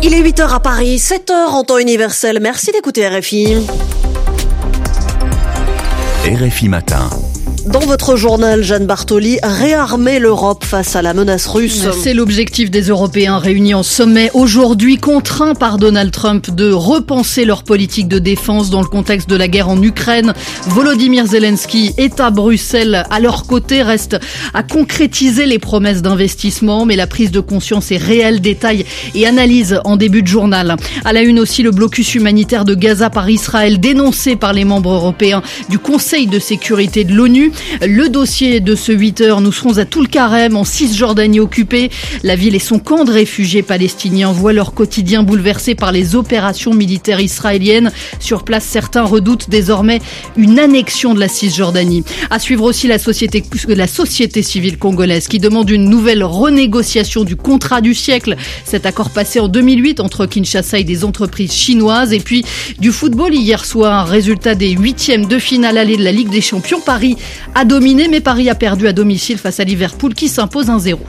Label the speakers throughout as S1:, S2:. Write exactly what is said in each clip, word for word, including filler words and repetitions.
S1: Il est huit heures à Paris, sept heures en temps universel. Merci d'écouter R F I.
S2: R F I Matin.
S1: Dans votre journal, Jeanne Bartoli, réarmer l'Europe face à la menace russe.
S3: C'est l'objectif des Européens réunis en sommet aujourd'hui, contraints par Donald Trump de repenser leur politique de défense dans le contexte de la guerre en Ukraine. Volodymyr Zelensky est à Bruxelles. À leur côté, reste à concrétiser les promesses d'investissement, mais la prise de conscience est réelle. Détail et analyse en début de journal. À la une aussi, le blocus humanitaire de Gaza par Israël, dénoncé par les membres européens du Conseil de sécurité de l'ONU. Le dossier de ce huit heures, nous serons à Toul-Karem, en Cisjordanie occupée. La ville et son camp de réfugiés palestiniens voient leur quotidien bouleversé par les opérations militaires israéliennes. Sur place, certains redoutent désormais une annexion de la Cisjordanie. À suivre aussi la société, la société civile congolaise qui demande une nouvelle renégociation du contrat du siècle. Cet accord passé en deux mille huit entre Kinshasa et des entreprises chinoises. Et puis du football hier soir, résultat des huitièmes de finale aller de la Ligue des Champions. Paris a dominé, mais Paris a perdu à domicile face à Liverpool qui s'impose un zéro.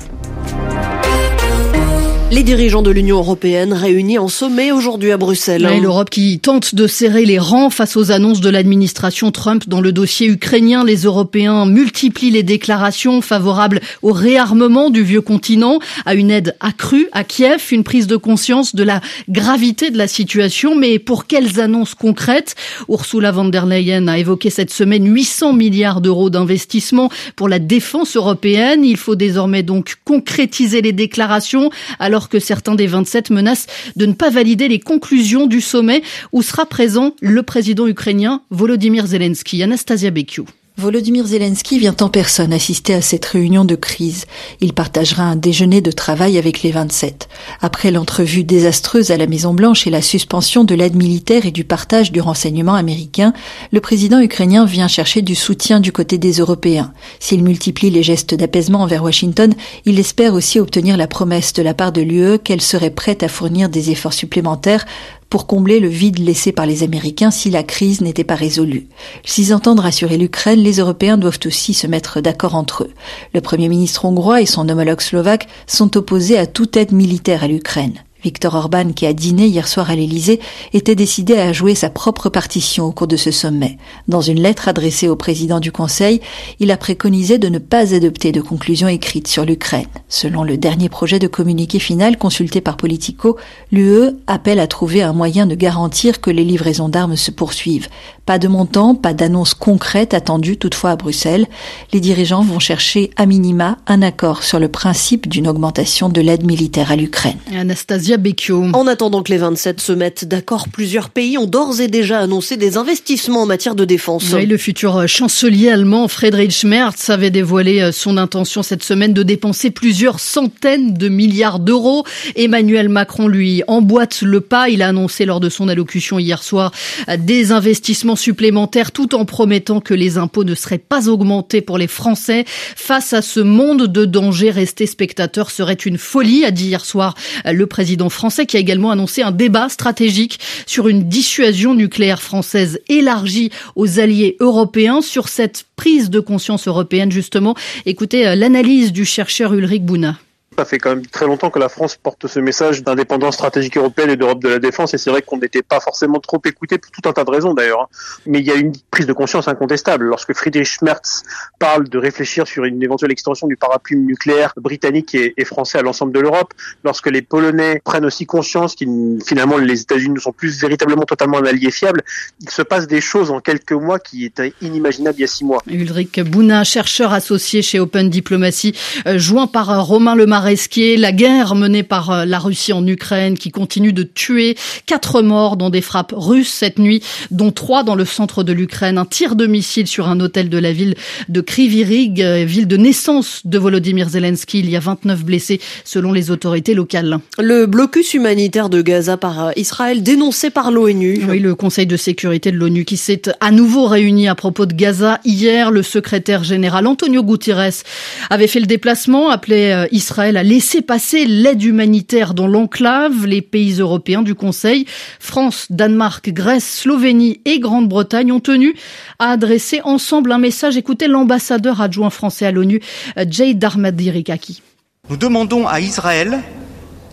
S1: Les dirigeants de l'Union européenne réunis en sommet aujourd'hui à Bruxelles.
S3: Et l'Europe qui tente de serrer les rangs face aux annonces de l'administration Trump dans le dossier ukrainien. Les Européens multiplient les déclarations favorables au réarmement du vieux continent, à une aide accrue à Kiev, une prise de conscience de la gravité de la situation. Mais pour quelles annonces concrètes? Ursula von der Leyen a évoqué cette semaine huit cents milliards d'euros d'investissement pour la défense européenne. Il faut désormais donc concrétiser les déclarations, alors alors que certains des vingt-sept menacent de ne pas valider les conclusions du sommet où sera présent le président ukrainien Volodymyr Zelensky. Anastasia Becchio.
S4: Volodymyr Zelensky vient en personne assister à cette réunion de crise. Il partagera un déjeuner de travail avec les vingt-sept. Après l'entrevue désastreuse à la Maison-Blanche et la suspension de l'aide militaire et du partage du renseignement américain, le président ukrainien vient chercher du soutien du côté des Européens. S'il multiplie les gestes d'apaisement envers Washington, il espère aussi obtenir la promesse de la part de l'U E qu'elle serait prête à fournir des efforts supplémentaires pour combler le vide laissé par les Américains si la crise n'était pas résolue. S'ils entendent rassurer l'Ukraine, les Européens doivent aussi se mettre d'accord entre eux. Le Premier ministre hongrois et son homologue slovaque sont opposés à toute aide militaire à l'Ukraine. Viktor Orban, qui a dîné hier soir à l'Élysée, était décidé à jouer sa propre partition au cours de ce sommet. Dans une lettre adressée au président du Conseil, il a préconisé de ne pas adopter de conclusions écrites sur l'Ukraine. Selon le dernier projet de communiqué final consulté par Politico, l'U E appelle à trouver un moyen de garantir que les livraisons d'armes se poursuivent. Pas de montant, pas d'annonce concrète attendue toutefois à Bruxelles. Les dirigeants vont chercher à minima un accord sur le principe d'une augmentation de l'aide militaire à l'Ukraine.
S3: Anastasia Becchio.
S1: En attendant que les vingt-sept se mettent d'accord, plusieurs pays ont d'ores et déjà annoncé des investissements en matière de défense.
S3: Oui, le futur chancelier allemand Friedrich Merz avait dévoilé son intention cette semaine de dépenser plusieurs centaines de milliards d'euros. Emmanuel Macron, lui, emboîte le pas. Il a annoncé lors de son allocution hier soir des investissements supplémentaires tout en promettant que les impôts ne seraient pas augmentés pour les Français. Face à ce monde de danger, rester spectateur serait une folie, a dit hier soir le président français, qui a également annoncé un débat stratégique sur une dissuasion nucléaire française élargie aux alliés européens. Sur cette prise de conscience européenne, justement, écoutez l'analyse du chercheur Ulrich Buna.
S5: Ça fait quand même très longtemps que la France porte ce message d'indépendance stratégique européenne et d'Europe de la défense, et c'est vrai qu'on n'était pas forcément trop écouté pour tout un tas de raisons d'ailleurs. Mais il y a une prise de conscience incontestable. Lorsque Friedrich Merz parle de réfléchir sur une éventuelle extension du parapluie nucléaire britannique et, et français à l'ensemble de l'Europe, lorsque les Polonais prennent aussi conscience qu'ils finalement les États-Unis ne sont plus véritablement totalement un allié fiable, il se passe des choses en quelques mois qui étaient inimaginables il y a six mois.
S3: Ulrich Buna, chercheur associé chez Open Diplomacy, euh, joint par Romain Lemaresquier. La guerre menée par la Russie en Ukraine qui continue de tuer quatre morts dans des frappes russes cette nuit, dont trois dans le centre de l'Ukraine. Un tir de missile sur un hôtel de la ville de Kryvyi Rih, ville de naissance de Volodymyr Zelensky. Il y a vingt-neuf blessés selon les autorités locales.
S1: Le blocus humanitaire de Gaza par Israël dénoncé par l'ONU.
S3: Oui, le Conseil de sécurité de l'ONU qui s'est à nouveau réuni à propos de Gaza. Hier, le secrétaire général Antonio Guterres avait fait le déplacement, appelé Israël à laisser passer l'aide humanitaire dans l'enclave. Les pays européens du Conseil, France, Danemark, Grèce, Slovénie et Grande-Bretagne ont tenu à adresser ensemble un message. Écoutez l'ambassadeur adjoint français à l'ONU, Jay Darmadirikaki.
S6: Nous demandons à Israël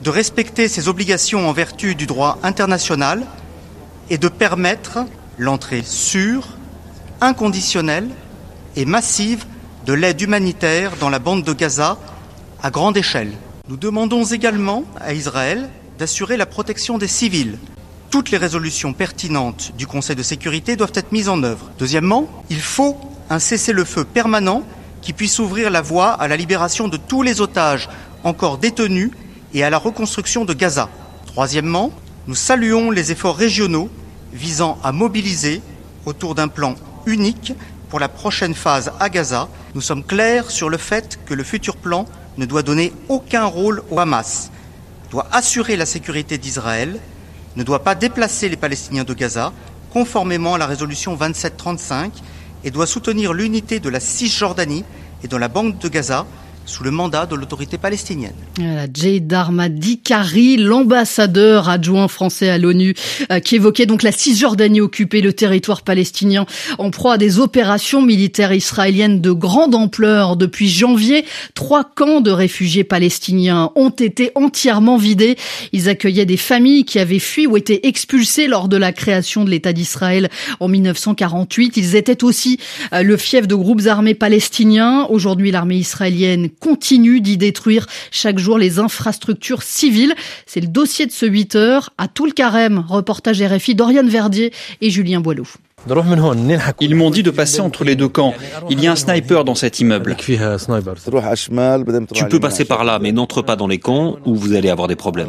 S6: de respecter ses obligations en vertu du droit international et de permettre l'entrée sûre, inconditionnelle et massive de l'aide humanitaire dans la bande de Gaza à grande échelle. Nous demandons également à Israël d'assurer la protection des civils. Toutes les résolutions pertinentes du Conseil de sécurité doivent être mises en œuvre. Deuxièmement, il faut un cessez-le-feu permanent qui puisse ouvrir la voie à la libération de tous les otages encore détenus et à la reconstruction de Gaza. Troisièmement, nous saluons les efforts régionaux visant à mobiliser autour d'un plan unique pour la prochaine phase à Gaza. Nous sommes clairs sur le fait que le futur plan ne doit donner aucun rôle au Hamas, doit assurer la sécurité d'Israël, ne doit pas déplacer les Palestiniens de Gaza, conformément à la résolution vingt-sept trente-cinq, et doit soutenir l'unité de la Cisjordanie et de la bande de Gaza, sous le mandat de l'autorité palestinienne.
S3: Voilà, Jaydar Madikari, l'ambassadeur adjoint français à l'ONU, euh, qui évoquait donc la Cisjordanie occupée, le territoire palestinien, en proie à des opérations militaires israéliennes de grande ampleur. Depuis janvier, trois camps de réfugiés palestiniens ont été entièrement vidés. Ils accueillaient des familles qui avaient fui ou été expulsées lors de la création de l'État d'Israël en dix-neuf cent quarante-huit. Ils étaient aussi euh, le fief de groupes armés palestiniens. Aujourd'hui, l'armée israélienne continue d'y détruire chaque jour les infrastructures civiles. C'est le dossier de ce huit heures à Toul-Karem. Reportage R F I d'Oriane Verdier et Julien Boileau.
S7: Ils m'ont dit de passer entre les deux camps. Il y a un sniper dans cet immeuble. Tu peux passer par là, mais n'entre pas dans les camps où vous allez avoir des problèmes.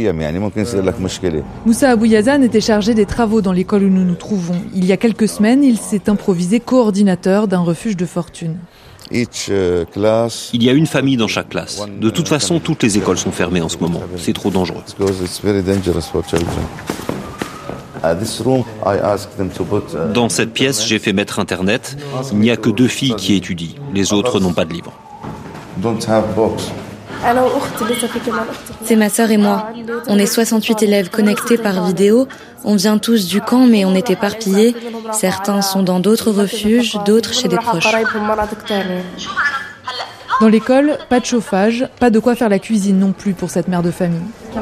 S8: Moussa Abou-Yazan était chargé des travaux dans l'école où nous nous trouvons. Il y a quelques semaines, il s'est improvisé coordinateur d'un refuge de fortune.
S7: Il y a une famille dans chaque classe. De toute façon, toutes les écoles sont fermées en ce moment. C'est trop dangereux. Dans cette pièce, j'ai fait mettre Internet. Il n'y a que deux filles qui étudient. Les autres n'ont pas de livres.
S9: C'est ma sœur et moi. On est soixante-huit élèves connectés par vidéo. On vient tous du camp, mais on est éparpillés. Certains sont dans d'autres refuges, d'autres chez des proches.
S8: Dans l'école, pas de chauffage, pas de quoi faire la cuisine non plus pour cette mère de famille.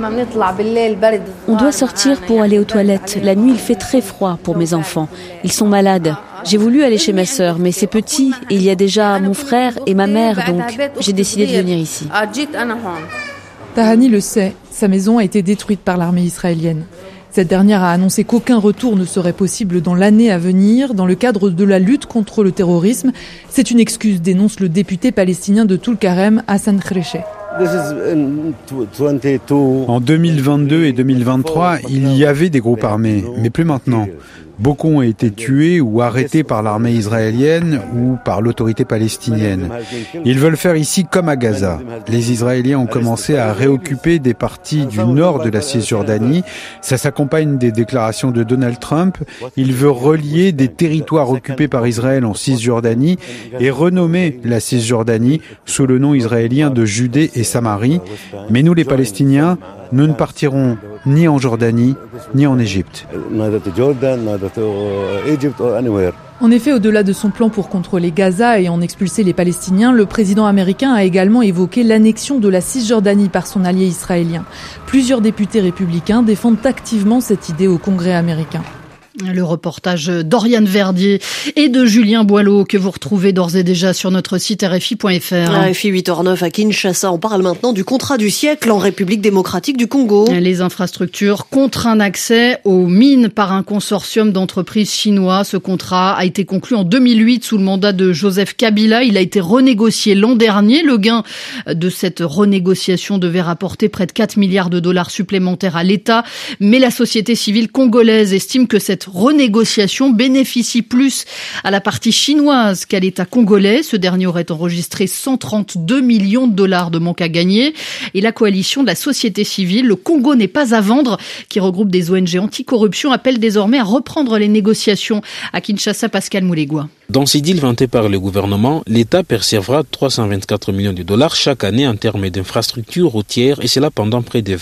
S10: On doit sortir pour aller aux toilettes. La nuit, il fait très froid pour mes enfants. Ils sont malades. J'ai voulu aller chez ma sœur, mais c'est petit et il y a déjà mon frère et ma mère, donc j'ai décidé de venir ici.
S8: Tahani le sait, sa maison a été détruite par l'armée israélienne. Cette dernière a annoncé qu'aucun retour ne serait possible dans l'année à venir dans le cadre de la lutte contre le terrorisme. C'est une excuse, dénonce le député palestinien de Toul-Karem, Hassan Khreche.
S11: En deux mille vingt-deux et deux mille vingt-trois, il y avait des groupes armés, mais plus maintenant. Beaucoup ont été tués ou arrêtés par l'armée israélienne ou par l'autorité palestinienne. Ils veulent faire ici comme à Gaza. Les Israéliens ont commencé à réoccuper des parties du nord de la Cisjordanie. Ça s'accompagne des déclarations de Donald Trump. Il veut relier des territoires occupés par Israël en Cisjordanie et renommer la Cisjordanie sous le nom israélien de Judée et Samarie. Mais nous, les Palestiniens, nous ne partirons ni en Jordanie, ni en Égypte.
S8: En effet, au-delà de son plan pour contrôler Gaza et en expulser les Palestiniens, le président américain a également évoqué l'annexion de la Cisjordanie par son allié israélien. Plusieurs députés républicains défendent activement cette idée au Congrès américain.
S3: Le reportage d'Oriane Verdier et de Julien Boileau que vous retrouvez d'ores et déjà sur notre site R F I point F R.
S1: R F I huit heures neuf à Kinshasa. On parle maintenant du contrat du siècle en République démocratique du Congo.
S3: Les infrastructures contre un accès aux mines par un consortium d'entreprises chinois. Ce contrat a été conclu en deux mille huit sous le mandat de Joseph Kabila. Il a été renégocié l'an dernier. Le gain de cette renégociation devait rapporter près de quatre milliards de dollars supplémentaires à l'État. Mais la société civile congolaise estime que cette renégociation bénéficie plus à la partie chinoise qu'à l'État congolais. Ce dernier aurait enregistré cent trente-deux millions de dollars de manque à gagner. Et la coalition de la société civile, le Congo n'est pas à vendre, qui regroupe des O N G anticorruption, appelle désormais à reprendre les négociations. À Kinshasa, Pascal Moulegua.
S12: Dans ces deals vantés par le gouvernement, l'État percevra trois cent vingt-quatre millions de dollars chaque année en termes d'infrastructures routières et cela pendant près de vingt ans.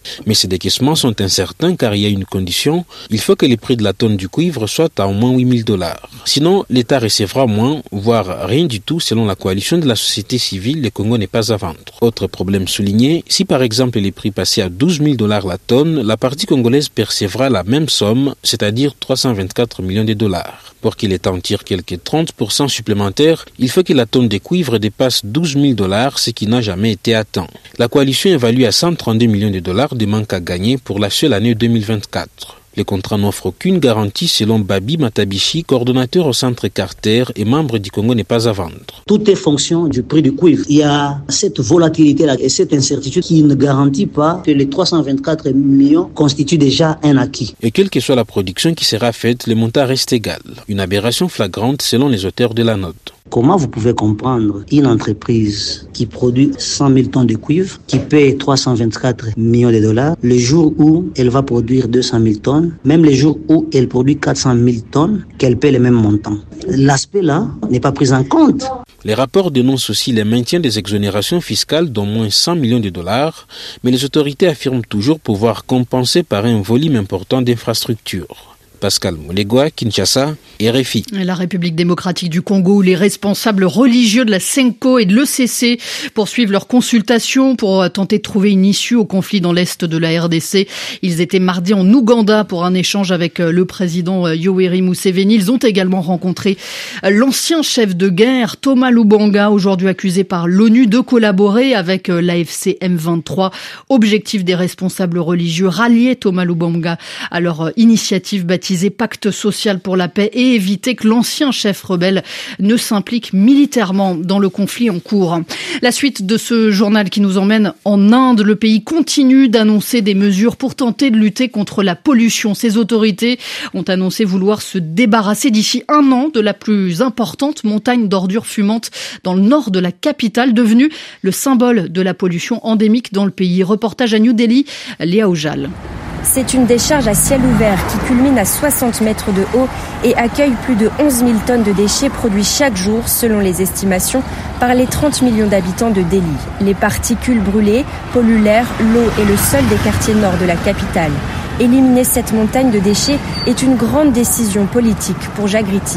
S12: Mais ces décaissements sont incertains car il y a une condition, il faut que les prix de la tonne du cuivre soient à au moins huit mille dollars. Sinon, l'État recevra moins, voire rien du tout selon la coalition de la société civile, le Congo n'est pas à vendre. Autre problème souligné, si par exemple les prix passaient à douze mille dollars la tonne, la partie congolaise percevra la même somme, c'est-à-dire trois cent vingt-quatre millions de dollars. Pour qu'il ait en tire quelques trente pour cent supplémentaires, il faut que la tonne de cuivre dépasse douze mille dollars, ce qui n'a jamais été atteint. La coalition évalue à cent trente-deux millions de dollars de manque à gagner pour la seule année deux mille vingt-quatre. Le contrat n'offre aucune garantie selon Babi Matabishi, coordonnateur au centre Carter et membre du Congo n'est pas à vendre.
S13: Tout est fonction du prix du cuivre. Il y a cette volatilité-là et cette incertitude qui ne garantit pas que les trois cent vingt-quatre millions constituent déjà un acquis.
S12: Et quelle que soit la production qui sera faite, le montant reste égal. Une aberration flagrante selon les auteurs de la note.
S13: Comment vous pouvez comprendre une entreprise qui produit cent mille tonnes de cuivre, qui paye trois cent vingt-quatre millions de dollars, le jour où elle va produire deux cent mille tonnes, même les jours où elle produit quatre cent mille tonnes, qu'elle paie le même montant. L'aspect là n'est pas pris en compte.
S12: Les rapports dénoncent aussi le maintien des exonérations fiscales d'au moins cent millions de dollars, mais les autorités affirment toujours pouvoir compenser par un volume important d'infrastructures. Pascal Moulegua, Kinshasa, R F I.
S3: La République démocratique du Congo, où les responsables religieux de la Senko et de l'E C C poursuivent leurs consultations pour tenter de trouver une issue au conflit dans l'est de la R D C. Ils étaient mardi en Ouganda pour un échange avec le président Yoweri Museveni. Ils ont également rencontré l'ancien chef de guerre Thomas Lubanga, aujourd'hui accusé par l'ONU de collaborer avec l'A F C M vingt-trois. Objectif des responsables religieux, rallier Thomas Lubanga à leur initiative baptisée Pacte social pour la paix et éviter que l'ancien chef rebelle ne s'implique militairement dans le conflit en cours. La suite de ce journal qui nous emmène en Inde, le pays continue d'annoncer des mesures pour tenter de lutter contre la pollution. Ses autorités ont annoncé vouloir se débarrasser d'ici un an de la plus importante montagne d'ordures fumantes dans le nord de la capitale, devenue le symbole de la pollution endémique dans le pays. Reportage à New Delhi, Léa Ojal.
S14: C'est une décharge à ciel ouvert qui culmine à soixante mètres de haut et accueille plus de onze mille tonnes de déchets produits chaque jour, selon les estimations, par les trente millions d'habitants de Delhi. Les particules brûlées polluent l'air, l'eau et le sol des quartiers nord de la capitale. Éliminer cette montagne de déchets est une grande décision politique pour Jagriti.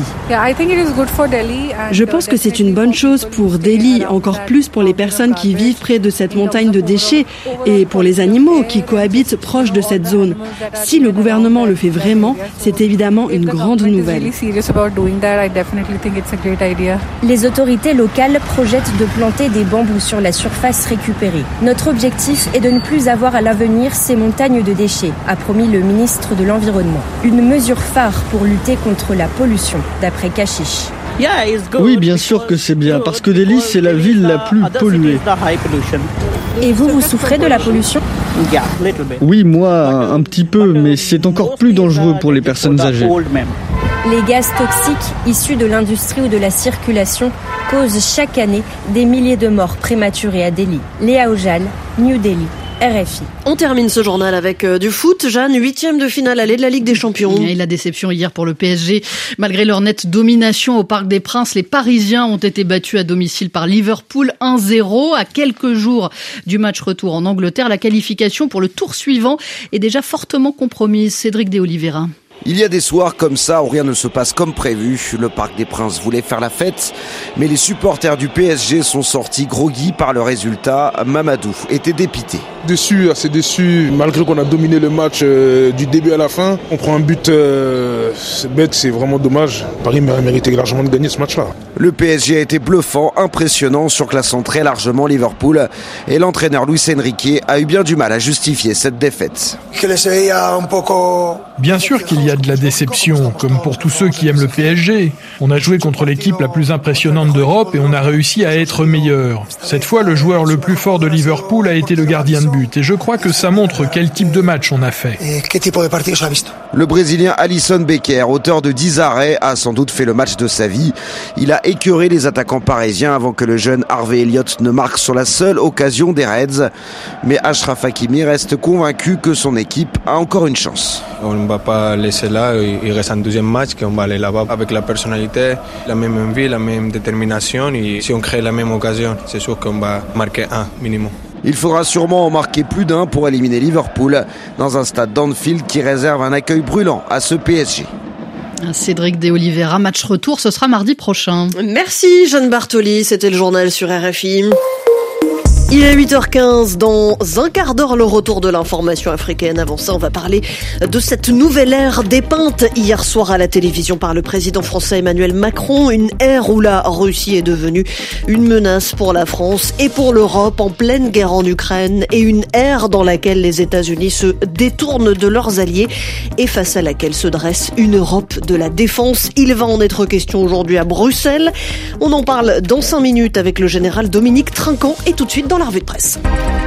S15: Je pense que c'est une bonne chose pour Delhi, encore plus pour les personnes qui vivent près de cette montagne de déchets et pour les animaux qui cohabitent proche de cette zone. Si le gouvernement le fait vraiment, c'est évidemment une grande nouvelle.
S14: Les autorités locales projettent de planter des bambous sur la surface récupérée. Notre objectif est de ne plus avoir à l'avenir ces montagnes de déchets, a promis le ministre de l'Environnement. Une mesure phare pour lutter contre la pollution, d'après Kashish.
S16: Oui, bien sûr que c'est bien, parce que Delhi, c'est la ville la plus polluée.
S14: Et vous, vous souffrez de la pollution ?
S16: Oui, moi, un petit peu, mais c'est encore plus dangereux pour les personnes âgées.
S14: Les gaz toxiques issus de l'industrie ou de la circulation causent chaque année des milliers de morts prématurées à Delhi. Léa Ojal, New Delhi. R F I.
S1: On termine ce journal avec euh, du foot. Jeanne, huitième de finale aller de la Ligue des Champions.
S3: Et la déception hier pour le P S G. Malgré leur nette domination au Parc des Princes, les Parisiens ont été battus à domicile par Liverpool un zéro. À quelques jours du match retour en Angleterre, la qualification pour le tour suivant est déjà fortement compromise. Cédric de Oliveira.
S17: Il y a des soirs comme ça où rien ne se passe comme prévu. Le Parc des Princes voulait faire la fête, mais les supporters du P S G sont sortis groggy par le résultat. Mamadou était dépité.
S18: Déçu, assez déçu, malgré qu'on a dominé le match euh, du début à la fin. On prend un but, euh, c'est bête, c'est vraiment dommage. Paris méritait largement de gagner ce match-là.
S17: Le P S G a été bluffant, impressionnant, surclassant très largement Liverpool. Et l'entraîneur Luis Enrique a eu bien du mal à justifier cette défaite.
S19: Bien sûr qu'il y a de la déception, comme pour tous ceux qui aiment le P S G. On a joué contre l'équipe la plus impressionnante d'Europe et on a réussi à être meilleur. Cette fois, le joueur le plus fort de Liverpool a été le gardien de but. Et je crois que ça montre quel type de match on a fait.
S17: Le Brésilien Alisson Becker, auteur de dix arrêts, a sans doute fait le match de sa vie. Il a écœuré les attaquants parisiens avant que le jeune Harvey Elliott ne marque sur la seule occasion des Reds. Mais Achraf Hakimi reste convaincu que son équipe a encore une chance.
S20: On ne va pas laisser là, il reste un deuxième match, qu'on va aller là-bas avec la personnalité, la même envie, la même détermination. Et si on crée la même occasion, c'est sûr qu'on va marquer un minimum.
S17: Il faudra sûrement en marquer plus d'un pour éliminer Liverpool dans un stade d'Anfield qui réserve un accueil brûlant à ce P S G.
S3: Cédric de Oliveira, match retour, ce sera mardi prochain.
S1: Merci Jeanne Bartoli, c'était le journal sur R F I. Il est huit heures quinze, dans un quart d'heure, le retour de l'information africaine. Avant ça, on va parler de cette nouvelle ère dépeinte hier soir à la télévision par le président français Emmanuel Macron. Une ère où la Russie est devenue une menace pour la France et pour l'Europe en pleine guerre en Ukraine, et une ère dans laquelle les États-Unis se détournent de leurs alliés et face à laquelle se dresse une Europe de la défense. Il va en être question aujourd'hui à Bruxelles. On en parle dans cinq minutes avec le général Dominique Trinquant, et tout de suite dans la revue de presse.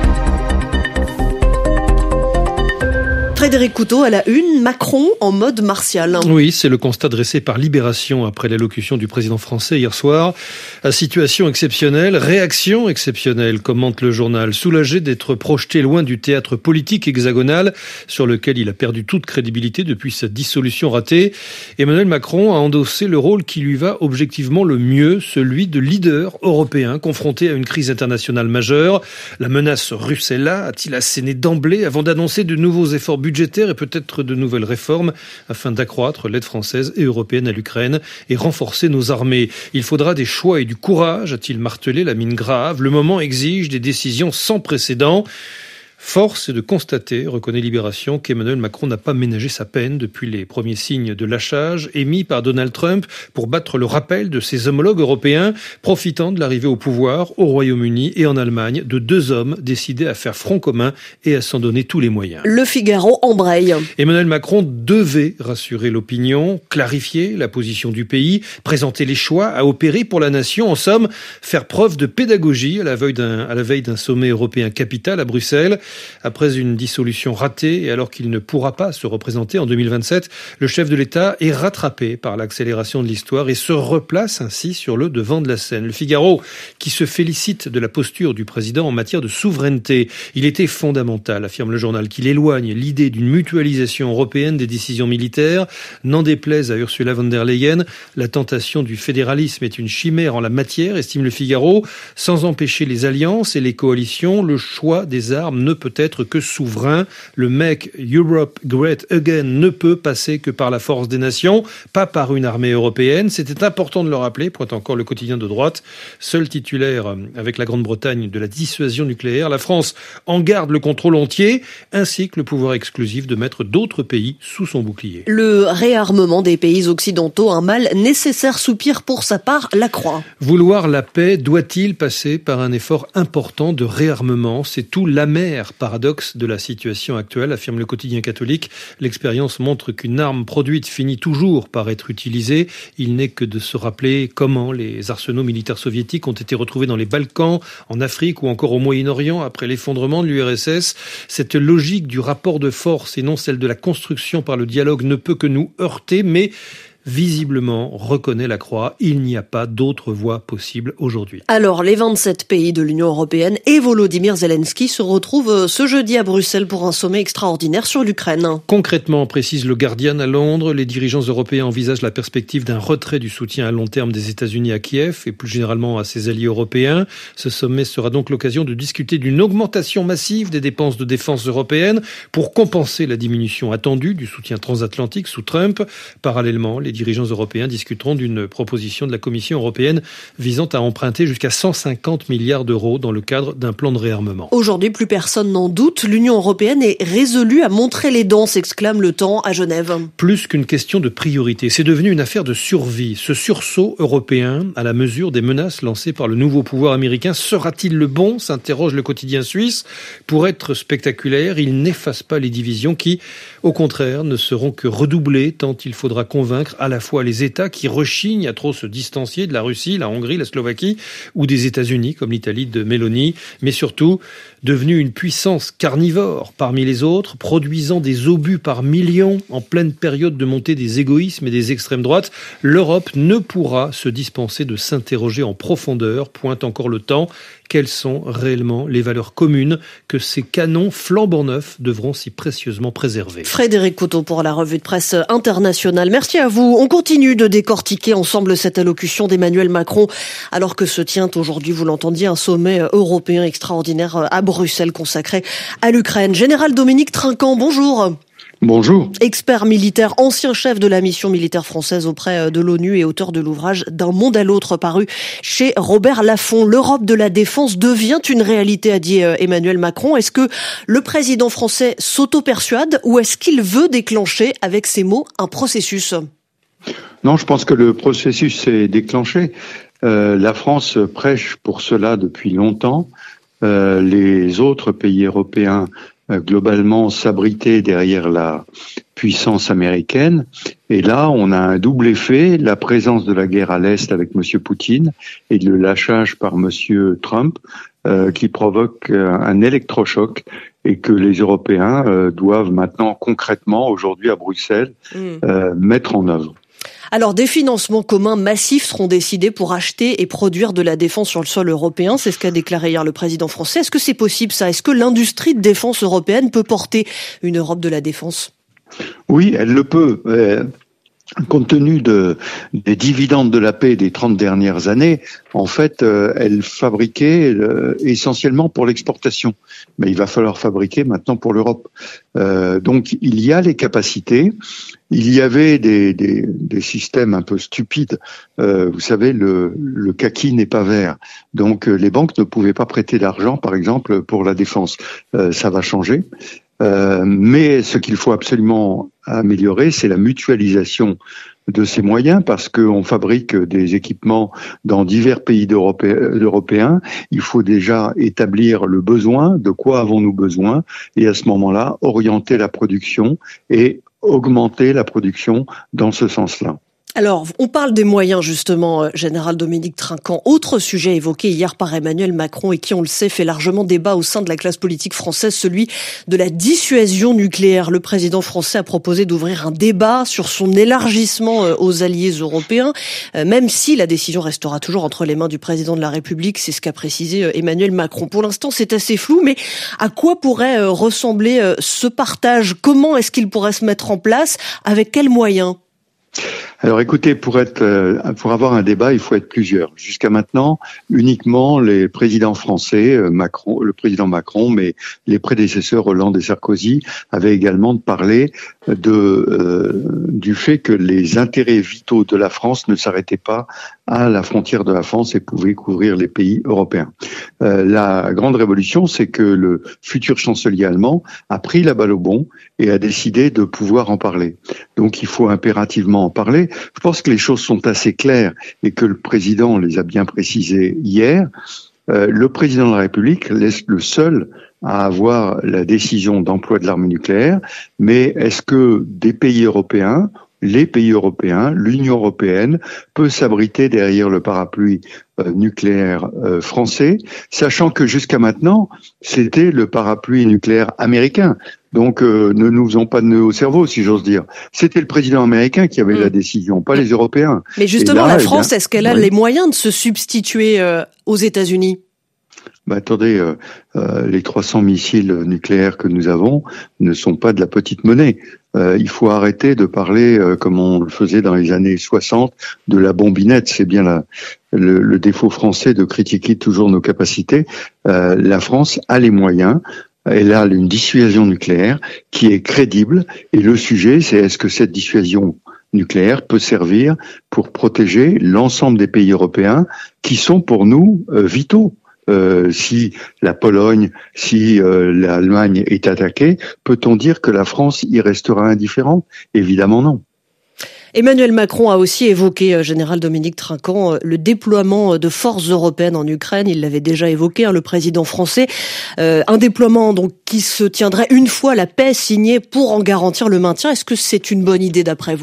S1: Frédéric Couteau à la une, Macron en mode martial.
S21: Oui, c'est le constat dressé par Libération après l'allocution du président français hier soir. À situation exceptionnelle, réaction exceptionnelle, commente le journal. Soulagé d'être projeté loin du théâtre politique hexagonal sur lequel il a perdu toute crédibilité depuis sa dissolution ratée, Emmanuel Macron a endossé le rôle qui lui va objectivement le mieux, celui de leader européen confronté à une crise internationale majeure. La menace russe est là, a-t-il asséné d'emblée avant d'annoncer de nouveaux efforts budgétaires et peut-être de nouvelles réformes afin d'accroître l'aide française et européenne à l'Ukraine et renforcer nos armées. Il faudra des choix et du courage, a-t-il martelé la mine grave. Le moment exige des décisions sans précédent. Force est de constater, reconnaît Libération, qu'Emmanuel Macron n'a pas ménagé sa peine depuis les premiers signes de lâchage émis par Donald Trump pour battre le rappel de ses homologues européens, profitant de l'arrivée au pouvoir au Royaume-Uni et en Allemagne de deux hommes décidés à faire front commun et à s'en donner tous les moyens.
S1: Le Figaro embraye.
S21: Emmanuel Macron devait rassurer l'opinion, clarifier la position du pays, présenter les choix à opérer pour la nation, en somme, faire preuve de pédagogie à la veille d'un, à la veille d'un sommet européen capital à Bruxelles. Après une dissolution ratée et alors qu'il ne pourra pas se représenter en deux mille vingt-sept, le chef de l'État est rattrapé par l'accélération de l'histoire et se replace ainsi sur le devant de la scène. Le Figaro, qui se félicite de la posture du président en matière de souveraineté. Il était fondamental, affirme le journal, qu'il éloigne l'idée d'une mutualisation européenne des décisions militaires. N'en déplaise à Ursula von der Leyen, la tentation du fédéralisme est une chimère en la matière, estime le Figaro. Sans empêcher les alliances et les coalitions, le choix des armes ne peut être que souverain. Le Make Europe Great Again ne peut passer que par la force des nations, pas par une armée européenne. C'était important de le rappeler, pointe encore le quotidien de droite. Seul titulaire avec la Grande-Bretagne de la dissuasion nucléaire, la France en garde le contrôle entier, ainsi que le pouvoir exclusif de mettre d'autres pays sous son bouclier.
S1: Le réarmement des pays occidentaux, un mal nécessaire, soupire pour sa part Lacroix.
S21: Vouloir la paix doit-il passer par un effort important de réarmement ? C'est tout l'amer paradoxe de la situation actuelle, affirme le quotidien catholique. L'expérience montre qu'une arme produite finit toujours par être utilisée. Il n'est que de se rappeler comment les arsenaux militaires soviétiques ont été retrouvés dans les Balkans, en Afrique ou encore au Moyen-Orient après l'effondrement de l'U R S S. Cette logique du rapport de force et non celle de la construction par le dialogue ne peut que nous heurter, mais visiblement, reconnaît Lacroix, il n'y a pas d'autre voie possible aujourd'hui.
S1: Alors, les vingt-sept pays de l'Union européenne et Volodymyr Zelensky se retrouvent ce jeudi à Bruxelles pour un sommet extraordinaire sur l'Ukraine.
S21: Concrètement, précise le Guardian à Londres, les dirigeants européens envisagent la perspective d'un retrait du soutien à long terme des États-Unis à Kiev et plus généralement à ses alliés européens. Ce sommet sera donc l'occasion de discuter d'une augmentation massive des dépenses de défense européennes pour compenser la diminution attendue du soutien transatlantique sous Trump. Parallèlement, les dirigeants européens discuteront d'une proposition de la Commission européenne visant à emprunter jusqu'à cent cinquante milliards d'euros dans le cadre d'un plan de réarmement.
S1: Aujourd'hui, plus personne n'en doute, l'Union européenne est résolue à montrer les dents, s'exclame le Temps à Genève.
S21: Plus qu'une question de priorité, c'est devenu une affaire de survie. Ce sursaut européen, à la mesure des menaces lancées par le nouveau pouvoir américain, sera-t-il le bon, s'interroge le quotidien suisse. Pour être spectaculaire, il n'efface pas les divisions qui, au contraire, ne seront que redoublées tant il faudra convaincre à la fois les États qui rechignent à trop se distancier de la Russie, la Hongrie, la Slovaquie ou des États-Unis comme l'Italie de Meloni, mais surtout devenue une puissance carnivore parmi les autres, produisant des obus par millions en pleine période de montée des égoïsmes et des extrêmes droites, l'Europe ne pourra se dispenser de s'interroger en profondeur, pointe encore le Temps. Quelles sont réellement les valeurs communes que ces canons flambant neufs devront si précieusement préserver?
S1: Frédéric Couteau pour la revue de presse internationale. Merci à vous. On continue de décortiquer ensemble cette allocution d'Emmanuel Macron alors que se tient aujourd'hui, vous l'entendiez, un sommet européen extraordinaire à Bruxelles consacré à l'Ukraine. Général Dominique Trinquant, bonjour.
S2: Bonjour.
S1: Expert militaire, ancien chef de la mission militaire française auprès de l'ONU et auteur de l'ouvrage D'un monde à l'autre paru chez Robert Laffont. L'Europe de la défense devient une réalité, a dit Emmanuel Macron. Est-ce que le président français s'auto-persuade ou est-ce qu'il veut déclencher, avec ces mots, un processus ?
S2: Non, je pense que le processus s'est déclenché. Euh, la France prêche pour cela depuis longtemps. Euh, les autres pays européens globalement s'abriter derrière la puissance américaine. Et là, on a un double effet, la présence de la guerre à l'Est avec M. Poutine et le lâchage par M. Trump euh, qui provoque euh, un électrochoc et que les Européens euh, doivent maintenant concrètement, aujourd'hui à Bruxelles, euh, mettre en œuvre.
S1: Alors, des financements communs massifs seront décidés pour acheter et produire de la défense sur le sol européen. C'est ce qu'a déclaré hier le président français. Est-ce que c'est possible, ça ? Est-ce que l'industrie de défense européenne peut porter une Europe de la défense ?
S2: Oui, elle le peut. Euh, compte tenu de, des dividendes de la paix des trente dernières années, en fait, euh, elle fabriquait euh, essentiellement pour l'exportation. Mais il va falloir fabriquer maintenant pour l'Europe. Euh, donc, il y a les capacités. Il y avait des, des, des systèmes un peu stupides. Euh, vous savez, le, le kaki n'est pas vert. Donc, euh, les banques ne pouvaient pas prêter d'argent, par exemple, pour la défense. Euh, ça va changer. Euh, mais ce qu'il faut absolument améliorer, c'est la mutualisation de ces moyens, parce qu'on fabrique des équipements dans divers pays européens. Il faut déjà établir le besoin, de quoi avons-nous besoin, et à ce moment-là, orienter la production et augmenter la production dans ce sens-là.
S1: Alors, on parle des moyens, justement, Général Dominique Trinquant. Autre sujet évoqué hier par Emmanuel Macron et qui, on le sait, fait largement débat au sein de la classe politique française, celui de la dissuasion nucléaire. Le président français a proposé d'ouvrir un débat sur son élargissement aux alliés européens, même si la décision restera toujours entre les mains du président de la République. C'est ce qu'a précisé Emmanuel Macron. Pour l'instant, c'est assez flou, mais à quoi pourrait ressembler ce partage ? Comment est-ce qu'il pourrait se mettre en place ? Avec quels moyens ?
S2: Alors écoutez, pour être, euh, pour avoir un débat, il faut être plusieurs. Jusqu'à maintenant, uniquement les présidents français, euh, Macron, le président Macron, mais les prédécesseurs Hollande et Sarkozy avaient également parlé de euh, du fait que les intérêts vitaux de la France ne s'arrêtaient pas à la frontière de la France et pouvaient couvrir les pays européens. Euh, la grande révolution, c'est que le futur chancelier allemand a pris la balle au bond et a décidé de pouvoir en parler. Donc il faut impérativement en parler. Je pense que les choses sont assez claires et que le président les a bien précisées hier. Euh, le président de la République laisse le seul à avoir la décision d'emploi de l'arme nucléaire, mais est-ce que des pays européens, les pays européens, l'Union européenne peut s'abriter derrière le parapluie euh, nucléaire euh, français, sachant que jusqu'à maintenant, c'était le parapluie nucléaire américain. Donc, euh, ne nous faisons pas de nœud au cerveau, si j'ose dire. C'était le président américain qui avait mmh. la décision, pas les Européens.
S1: Mais justement, là, la France, eh bien, est-ce qu'elle a
S2: oui.
S1: les moyens de se substituer euh, aux États-Unis ?
S2: Bah, attendez, euh, euh, les trois cents missiles nucléaires que nous avons ne sont pas de la petite monnaie. Euh, il faut arrêter de parler, euh, comme on le faisait dans les années soixante, de la bombinette. C'est bien la, le, le défaut français de critiquer toujours nos capacités. Euh, la France a les moyens. Elle a une dissuasion nucléaire qui est crédible. Et le sujet, c'est est-ce que cette dissuasion nucléaire peut servir pour protéger l'ensemble des pays européens qui sont pour nous euh, vitaux. Euh, si la Pologne, si euh, l'Allemagne est attaquée, peut-on dire que la France y restera indifférente ? Évidemment non.
S1: Emmanuel Macron a aussi évoqué, euh, Général Dominique Trinquant, euh, le déploiement de forces européennes en Ukraine. Il l'avait déjà évoqué, hein, le président français. Euh, un déploiement donc qui se tiendrait une fois la paix signée pour en garantir le maintien. Est-ce que c'est une bonne idée d'après vous ?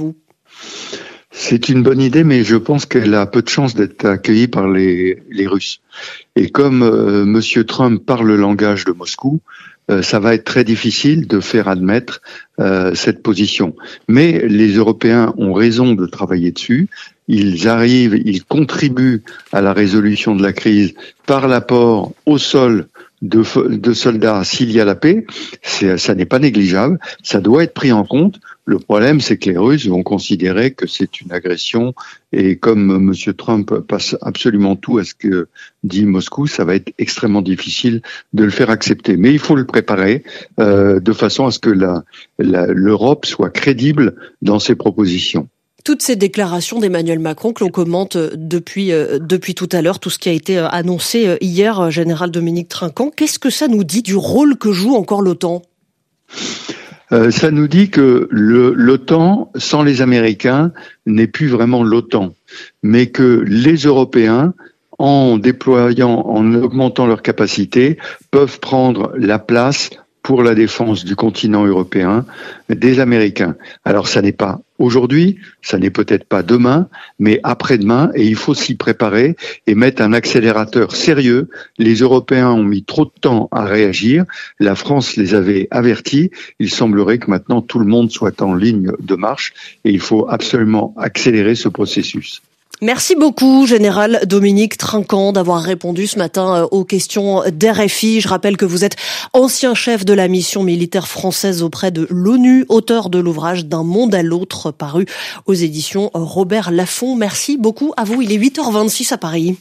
S2: C'est une bonne idée, mais je pense qu'elle a peu de chances d'être accueillie par les, les Russes. Et comme euh, Monsieur Trump parle le langage de Moscou, euh, ça va être très difficile de faire admettre euh, cette position. Mais les Européens ont raison de travailler dessus. Ils arrivent, ils contribuent à la résolution de la crise par l'apport au sol de, de soldats s'il y a la paix. C'est, ça n'est pas négligeable. Ça doit être pris en compte. Le problème, c'est que les Russes vont considérer que c'est une agression et comme M. Trump passe absolument tout à ce que dit Moscou, ça va être extrêmement difficile de le faire accepter. Mais il faut le préparer euh, de façon à ce que la, la, l'Europe soit crédible dans ses propositions.
S1: Toutes ces déclarations d'Emmanuel Macron que l'on commente depuis euh, depuis tout à l'heure, tout ce qui a été annoncé hier, euh, général Dominique Trinquant, qu'est-ce que ça nous dit du rôle que joue encore l'OTAN ?
S2: Euh, ça nous dit que le, l'OTAN, sans les Américains, n'est plus vraiment l'OTAN, mais que les Européens, en déployant, en augmentant leurs capacités, peuvent prendre la place pour la défense du continent européen des Américains. Alors ça n'est pas aujourd'hui, ça n'est peut-être pas demain, mais après-demain, et il faut s'y préparer et mettre un accélérateur sérieux. Les Européens ont mis trop de temps à réagir, la France les avait avertis, il semblerait que maintenant tout le monde soit en ligne de marche et il faut absolument accélérer ce processus.
S1: Merci beaucoup, Général Dominique Trinquant, d'avoir répondu ce matin aux questions d'R F I. Je rappelle que vous êtes ancien chef de la mission militaire française auprès de l'ONU, auteur de l'ouvrage D'un monde à l'autre, paru aux éditions Robert Laffont. Merci beaucoup à vous. Il est huit heures vingt-six à Paris.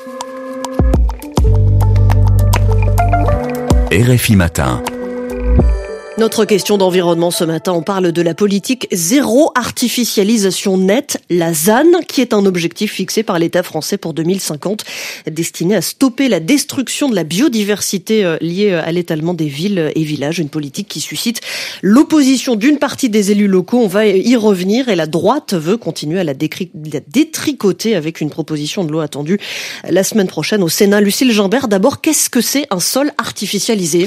S4: R F I Matin.
S1: Notre question d'environnement ce matin, on parle de la politique zéro artificialisation nette, la Z A N, qui est un objectif fixé par l'État français pour deux mille cinquante, destiné à stopper la destruction de la biodiversité liée à l'étalement des villes et villages, une politique qui suscite l'opposition d'une partie des élus locaux. On va y revenir et la droite veut continuer à la, décri- la détricoter avec une proposition de loi attendue la semaine prochaine au Sénat. Lucille Gimbert, d'abord, qu'est-ce que c'est un sol artificialisé ?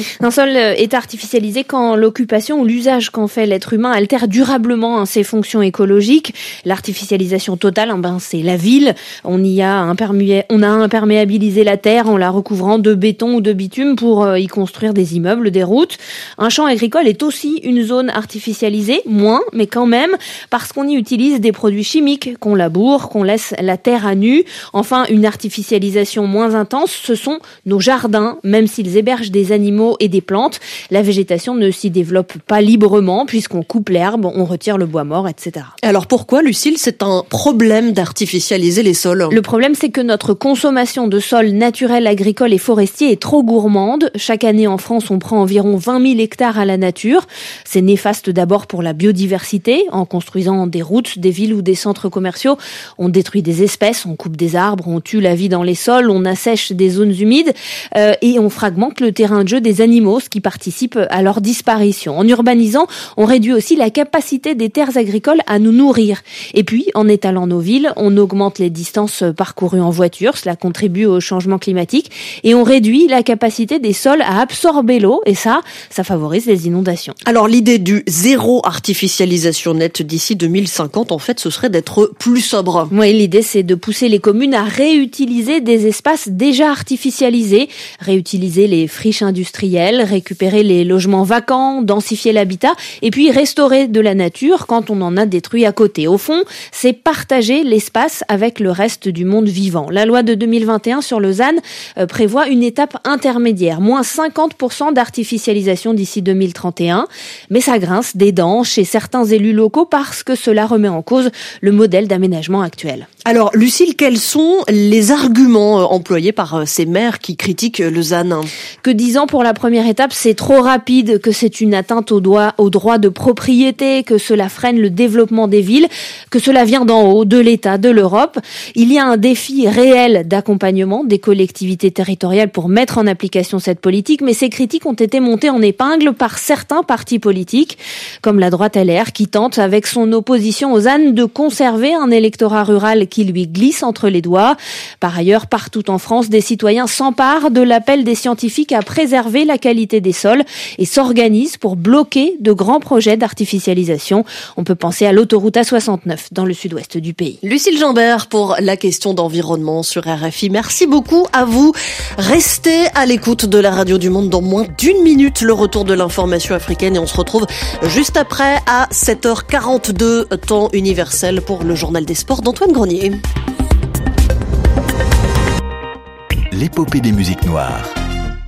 S22: Un sol est artificialisé quand l'occupation ou l'usage qu'en fait l'être humain altère durablement hein, ses fonctions écologiques. L'artificialisation totale, hein, ben, c'est la ville. On y a, impermé... on a imperméabilisé la terre en la recouvrant de béton ou de bitume pour euh, y construire des immeubles, des routes. Un champ agricole est aussi une zone artificialisée, moins, mais quand même, parce qu'on y utilise des produits chimiques, qu'on laboure, qu'on laisse la terre à nu. Enfin, une artificialisation moins intense, ce sont nos jardins, même s'ils hébergent des animaux et des plantes. La végétation ne s'y développe pas librement puisqu'on coupe l'herbe, on retire le bois mort, et cetera.
S1: Alors pourquoi, Lucille, c'est un problème d'artificialiser les sols ?
S22: Le problème, c'est que notre consommation de sols naturels, agricoles et forestiers est trop gourmande. Chaque année en France, on prend environ vingt mille hectares à la nature. C'est néfaste d'abord pour la biodiversité. En construisant des routes, des villes ou des centres commerciaux, on détruit des espèces, on coupe des arbres, on tue la vie dans les sols, on assèche des zones humides euh, et on fragmente le terrain de jeu des animaux, ce qui participe à leur disparition. En urbanisant, on réduit aussi la capacité des terres agricoles à nous nourrir. Et puis, en étalant nos villes, on augmente les distances parcourues en voiture, cela contribue au changement climatique, et on réduit la capacité des sols à absorber l'eau, et ça, ça favorise les inondations.
S1: Alors, l'idée du zéro artificialisation nette d'ici deux mille cinquante, en fait, ce serait d'être plus sobre.
S22: Oui, l'idée, c'est de pousser les communes à réutiliser des espaces déjà artificialisés, réutiliser les friches industrielles, récupérer les logements vacants, densifier l'habitat et puis restaurer de la nature quand on en a détruit à côté. Au fond, c'est partager l'espace avec le reste du monde vivant. La loi de deux mille vingt et un sur le Z A N euh, prévoit une étape intermédiaire, moins cinquante pour cent d'artificialisation d'ici deux mille trente et un, mais ça grince des dents chez certains élus locaux parce que cela remet en cause le modèle d'aménagement actuel.
S1: Alors, Lucille, quels sont les arguments employés par ces maires qui critiquent le Z A N ?
S22: Que disant pour la première étape, c'est trop rapide, que c'est une atteinte au droit, au droit de propriété, que cela freine le développement des villes, que cela vient d'en haut, de l'État, de l'Europe. Il y a un défi réel d'accompagnement des collectivités territoriales pour mettre en application cette politique, mais ces critiques ont été montées en épingle par certains partis politiques, comme la droite L R, qui tente, avec son opposition au Z A N, de conserver un électorat rural qui lui glisse entre les doigts. Par ailleurs, partout en France, des citoyens s'emparent de l'appel des scientifiques à préserver la qualité des sols et s'organisent pour bloquer de grands projets d'artificialisation. On peut penser à l'autoroute A soixante-neuf dans le sud-ouest du pays.
S1: Lucille Gimbert pour la question d'environnement sur R F I. Merci beaucoup à vous. Restez à l'écoute de la Radio du Monde dans moins d'une minute. Le retour de l'information africaine et on se retrouve juste après à sept heures quarante-deux, temps universel pour le journal des sports d'Antoine Grenier.
S4: L'épopée des musiques noires.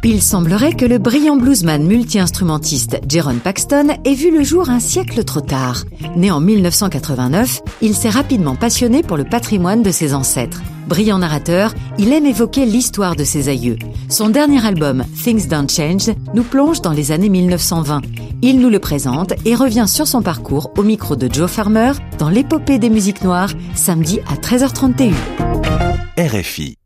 S4: Il semblerait que le brillant bluesman multi-instrumentiste Jerome Paxton ait vu le jour un siècle trop tard. Né en mille neuf cent quatre-vingt-neuf, il s'est rapidement passionné pour le patrimoine de ses ancêtres. Brillant narrateur, il aime évoquer l'histoire de ses aïeux. Son dernier album, Things Don't Change, nous plonge dans les années mille neuf cent vingt. Il nous le présente et revient sur son parcours au micro de Joe Farmer dans l'épopée des musiques noires, samedi à treize heures trente et une.
S5: R F I